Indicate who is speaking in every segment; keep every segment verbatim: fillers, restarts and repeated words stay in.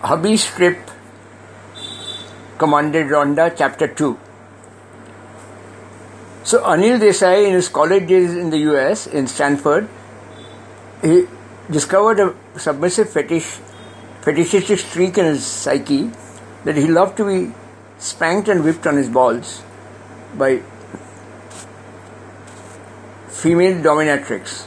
Speaker 1: Hubby Strip Commanded Rhonda, Chapter two. So Anil Desai, in his college days in the U S, in Stanford, he discovered a submissive fetish, fetishistic streak in his psyche, that he loved to be spanked and whipped on his balls by female dominatrix.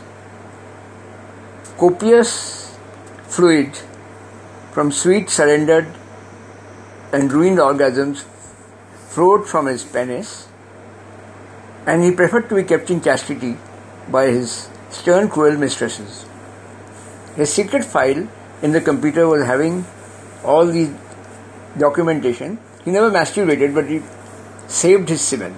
Speaker 1: Copious fluid from sweet, surrendered and ruined orgasms flowed from his penis, and he preferred to be kept in chastity by his stern, cruel mistresses. His secret file in the computer was having all the documentation. He never masturbated, but he saved his semen.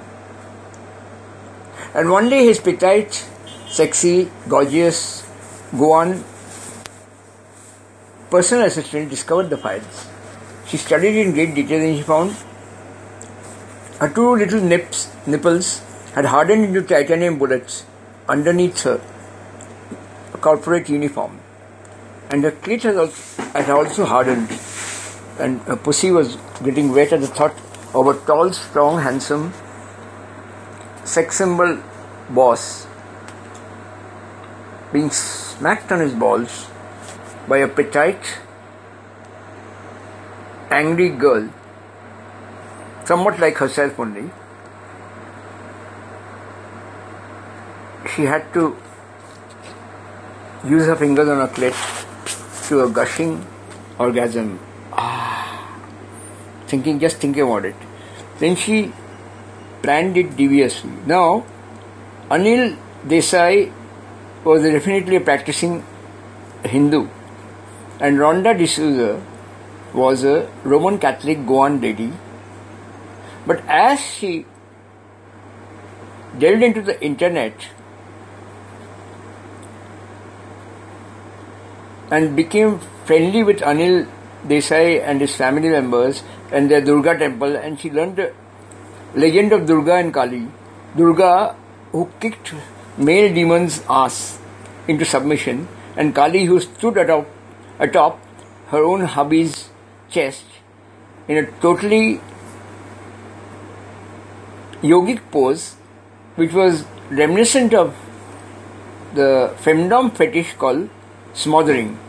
Speaker 1: And one day his petite, sexy, gorgeous Goan personal assistant discovered the files. She studied in great detail and she found her two little nips, nipples had hardened into titanium bullets underneath her corporate uniform. And her clit had also, had also hardened, and her pussy was getting wet at the thought of a tall, strong, handsome, sex symbol boss being smacked on his balls by a petite, angry girl, somewhat like herself only. She had to use her fingers on her clit to a gushing orgasm. Ah, thinking, just thinking about it. Then she planned it deviously. Now, Anil Desai was definitely a practicing Hindu, and Rhonda D'Souza was a Roman Catholic Goan lady. But as she delved into the internet and became friendly with Anil Desai and his family members and their Durga temple, and she learned the legend of Durga and Kali. Durga, who kicked male demons' ass into submission, and Kali, who stood atop, atop her own hubby's chest in a totally yogic pose, which was reminiscent of the femdom fetish called smothering.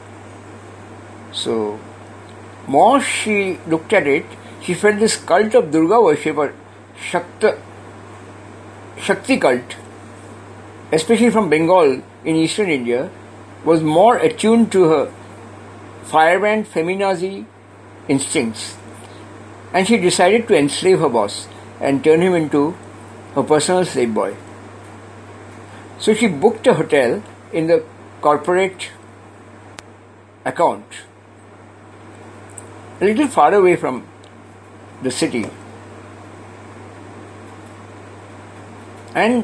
Speaker 1: So, more she looked at it, she felt this cult of Durga worship, or Shakti, Shakti cult, especially from Bengal in eastern India, was more attuned to her firebrand feminazi instincts, and she decided to enslave her boss and turn him into her personal slave boy. So she booked a hotel in the corporate account, a little far away from the city, and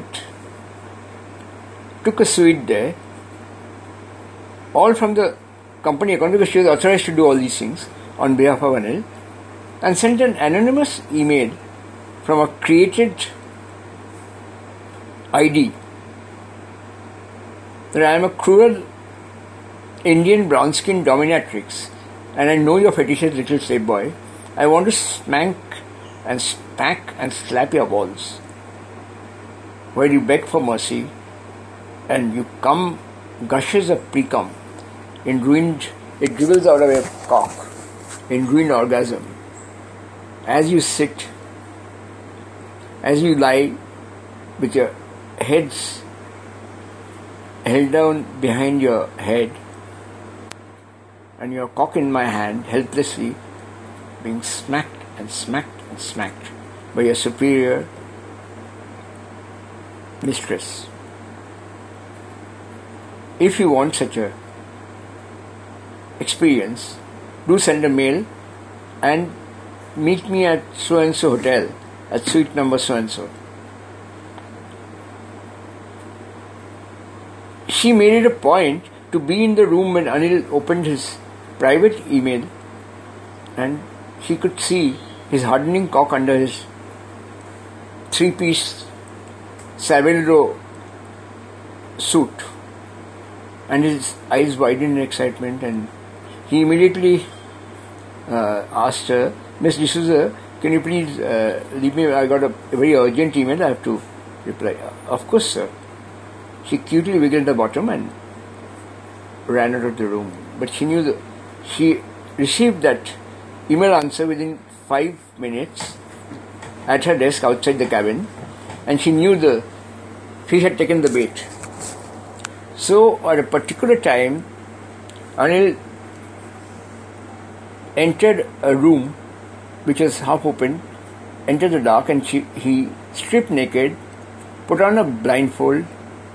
Speaker 1: took a suite there, all from the company account, because she was authorized to do all these things on behalf of Anil, and sent an anonymous email from a created I D that I am a cruel Indian brown-skinned dominatrix, and I know your fetishes, little slave boy. I want to smack and smack and slap your balls, where you beg for mercy and you come gushes of precum in ruined, it dribbles out of your cock in ruined orgasm as you sit, as you lie with your heads held down behind your head and your cock in my hand, helplessly being smacked and smacked and smacked by your superior mistress. If you want such a experience, do send a mail and meet me at so and so hotel at suite number so and so. She made it a point to be in the room when Anil opened his private email, and she could see his hardening cock under his three-piece Savile Row suit, and his eyes widened in excitement, and he immediately uh, asked her, Miss D'Souza, can you please uh, leave me? I got a, a very urgent email. I have to reply. Of course, sir. She cutely wiggled the bottom and ran out of the room. But she knew that she received that email answer within five minutes at her desk outside the cabin, and she knew the fish had taken the bait. So at a particular time, Anil entered a room which was half open, entered the dark, and she, he stripped naked, put on a blindfold,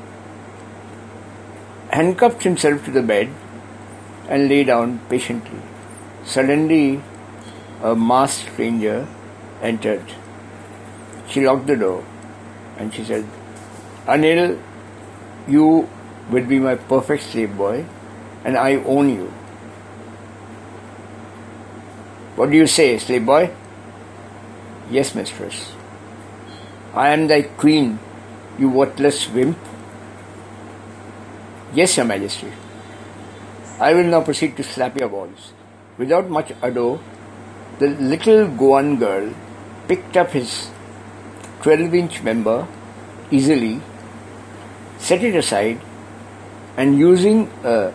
Speaker 1: handcuffed himself to the bed, and lay down patiently. Suddenly, a masked stranger entered. She locked the door and she said, Anil, you will be my perfect slave boy, and I own you. What do you say, slave boy? Yes, mistress. I am thy queen, you worthless wimp. Yes, your majesty. I will now proceed to slap your balls. Without much ado, the little Goan girl picked up his twelve-inch member easily, set it aside, and using a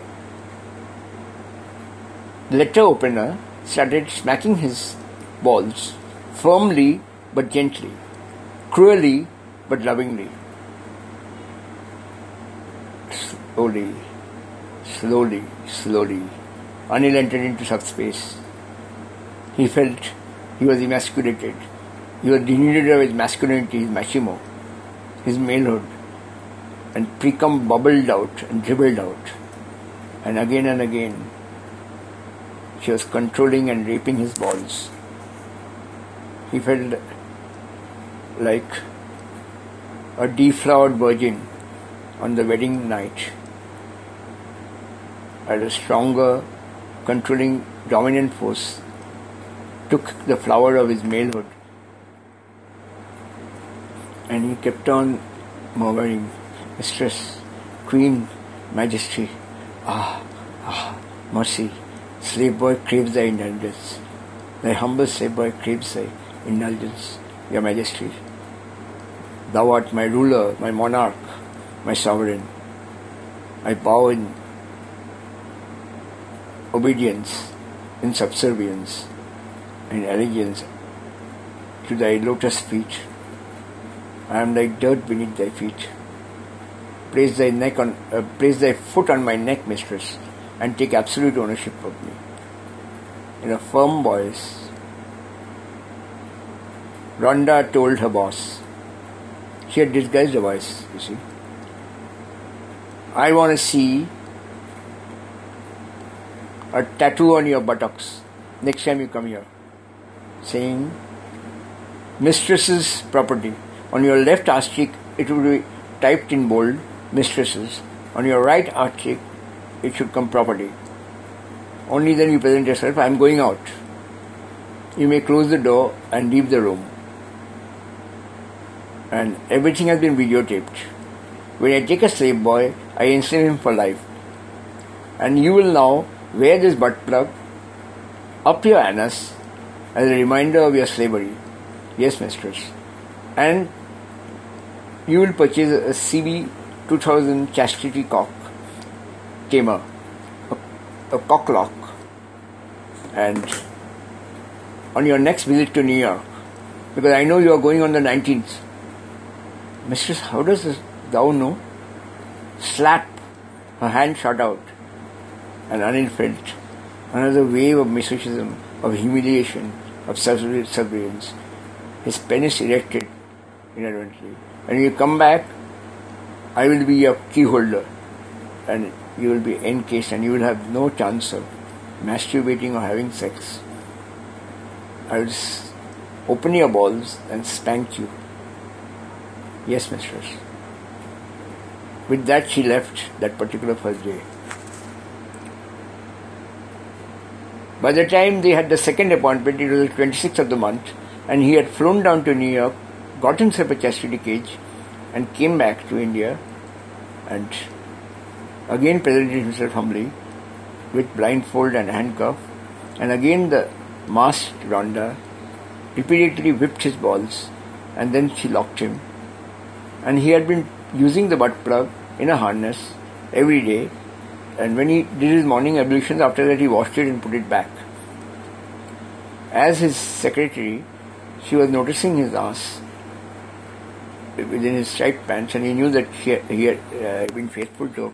Speaker 1: letter opener, started smacking his balls firmly but gently, cruelly but lovingly. Slowly, slowly, slowly, Anil entered into subspace. He felt he was emasculated. He was denuded of his masculinity, his machimo, his malehood, and precum bubbled out and dribbled out. And again and again, she was controlling and raping his balls. He felt like a deflowered virgin on the wedding night, as a stronger, controlling, dominant force took the flower of his malehood, and he kept on murmuring, Mistress, Queen, Majesty, ah, ah, mercy, slave boy craves thy indulgence. Thy humble slave boy craves thy indulgence, your Majesty. Thou art my ruler, my monarch, my sovereign. I bow in obedience, in subservience, in allegiance to thy lotus feet. I am like dirt beneath thy feet. Place thy neck on, uh, place thy foot on my neck, mistress, and take absolute ownership of me. In a firm voice, Rhonda told her boss. She had disguised her voice, you see. I want to see a tattoo on your buttocks next time you come here, saying, Mistress's property. On your left arse cheek, it will be typed in bold, Mistresses. On your right arse cheek, it should come property. Only then you present yourself, I am going out. You may close the door and leave the room. And everything has been videotaped. When I take a slave boy, I enslave him for life. And you will now wear this butt plug up your anus as a reminder of your slavery. Yes, mistress. And you will purchase a C B two thousand chastity cock tamer, a, a cock lock. And on your next visit to New York, because I know you are going on the nineteenth, Mistress, how does this, thou know? Slap. Her hand shot out, and Anil felt another wave of masochism, of humiliation, of self-surveillance. His penis erected inadvertently. When you come back, I will be your key holder, and you will be encased, and you will have no chance of masturbating or having sex. I will open your balls and spank you. Yes, mistress. With that, she left that particular first day. By the time they had the second appointment, it was the twenty-sixth of the month, and he had flown down to New York, got himself a chastity cage, and came back to India, and again presented himself humbly with blindfold and handcuff, and again the masked Rhonda, repeatedly whipped his balls, and then she locked him. And he had been using the butt plug in a harness every day, and when he did his morning ablutions, after that he washed it and put it back. As his secretary, she was noticing his ass within his striped pants, and he knew that he had, he had uh, been faithful to her